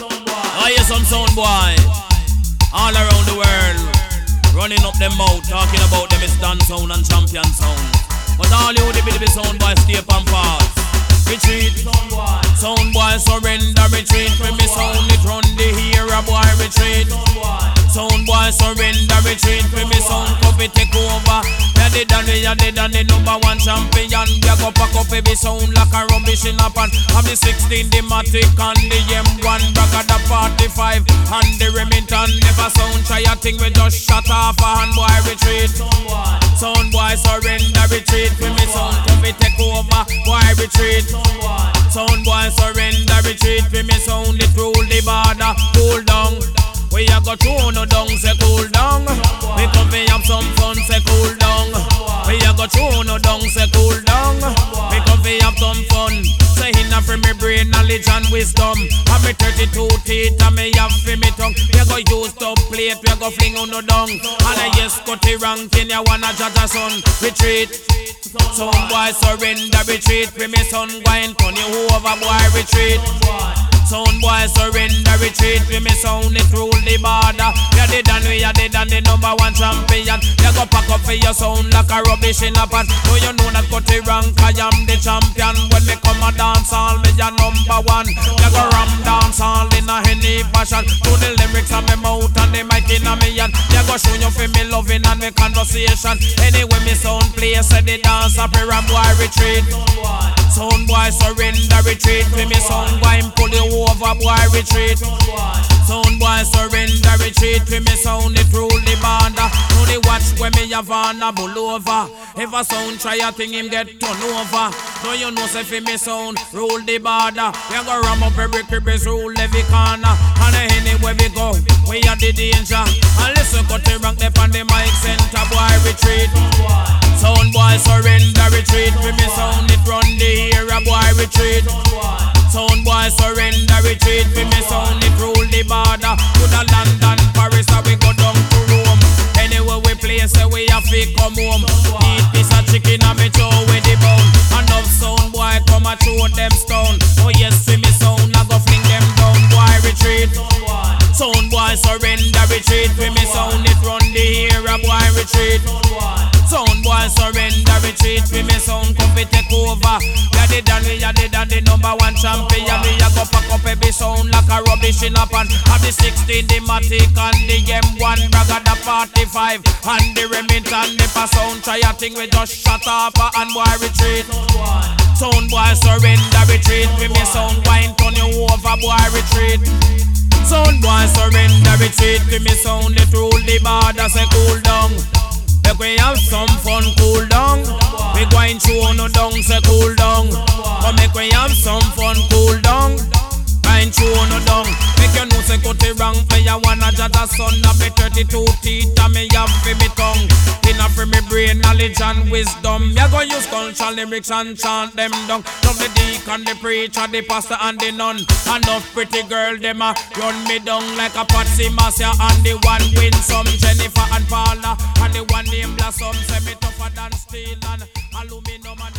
I hear some sound boy all around the world running up them mouth, talking about them is dance sound and champion sound. But all you the sound boy stay on pause. Retreat, sound boy surrender, retreat. When me sound it run the hero boy retreat. Sound boy surrender, retreat. When me sound coffee take over. You did and the number one champion. You go pack up every sound like a rubbish in a pan. Have the 16, the Matic and the M1. Bragga the 45 and the Remington. Never sound try a thing, we just shut off a hand boy retreat. Sound boy surrender, retreat. When me sound coffee take over, boy retreat. Sound boy surrender, retreat. When me sound it rule the border, cool down. We a go through no down, say cool down. We come fi have some fun, say cool down. We a go through no down, say cool down. We come fi have some fun. Say inna fi me brain, knowledge and wisdom. And me 32 teeth and me have fi me tongue. We a go use top plate, we a go fling on no down. And I yes cut the ranking, you wanna judge a son. Retreat. Some boy surrender, retreat. We me son going turn you over, boy retreat. Sound boy surrender, retreat. We me sound it rule the border. We are the number one champion. You go pack up for your sound like a rubbish in a pan. So you know that got the rank, I am the champion. When me come a dance all, me a number one. You go ram dance all in a any fashion. To the lyrics of me mouth and the mic in a me hand. You go show you for me loving and me conversation. Anyway me sound play, say the dance up a ram boy retreat. Sound boy surrender, retreat. We me sound boy pull you over, boy retreat. Sound boy surrender, retreat. We me sound it rule the border. Now the watch when me have on a bull over. If a sound try a thing him get turn over. Now you know say fi me sound rule the border. We go ram up every cribbles, rule every corner. And anywhere we go, we are the danger. And listen cut the rank up on the mic center, boy retreat. Sound boy surrender, retreat. We me sound it run the era, boy retreat. Sound boy surrender, retreat. We me sound it rule the border. To the London, Paris, or we go down to Rome. Anywhere we play, say we have to come home. Eat piece of chicken and me throw with the bone. Enough sound boy come and throw them stone. Oh yes, we me sound, I go fling them down, boy retreat. Sound boy surrender, retreat. We me sound it run the era, boy retreat. Sound boy surrender, retreat. We me sound come fi take over. We are the number one champion. We a go pack up every sound like a rubbish in a pan. Have the 16, the Matic and the M1. Bragga the 45 and the Remington. If a sound try a thing, we just shut off and boy retreat. Sound boy surrender, retreat. We me sound wine turn you over, boy retreat. Sound boy surrender, retreat. We me sound it rule the border, say cool down. Make we have some fun, cool down. We going through no down, say cool down. But make we have some fun, cool down. Going through no down. Make you know say cut it wrong. Me a wanna judge a son of me 32 teeth and me have for me tongue. Inna for me brain, knowledge and wisdom. Me a go use cultural lyrics and chant them down. Love the deacon, the preacher, the pastor and the nun. Enough pretty girl them a run me down like a Patsy Marcia. And the one win some Jennifer and Paula. And the one named Blossom say me tougher than steel and aluminum and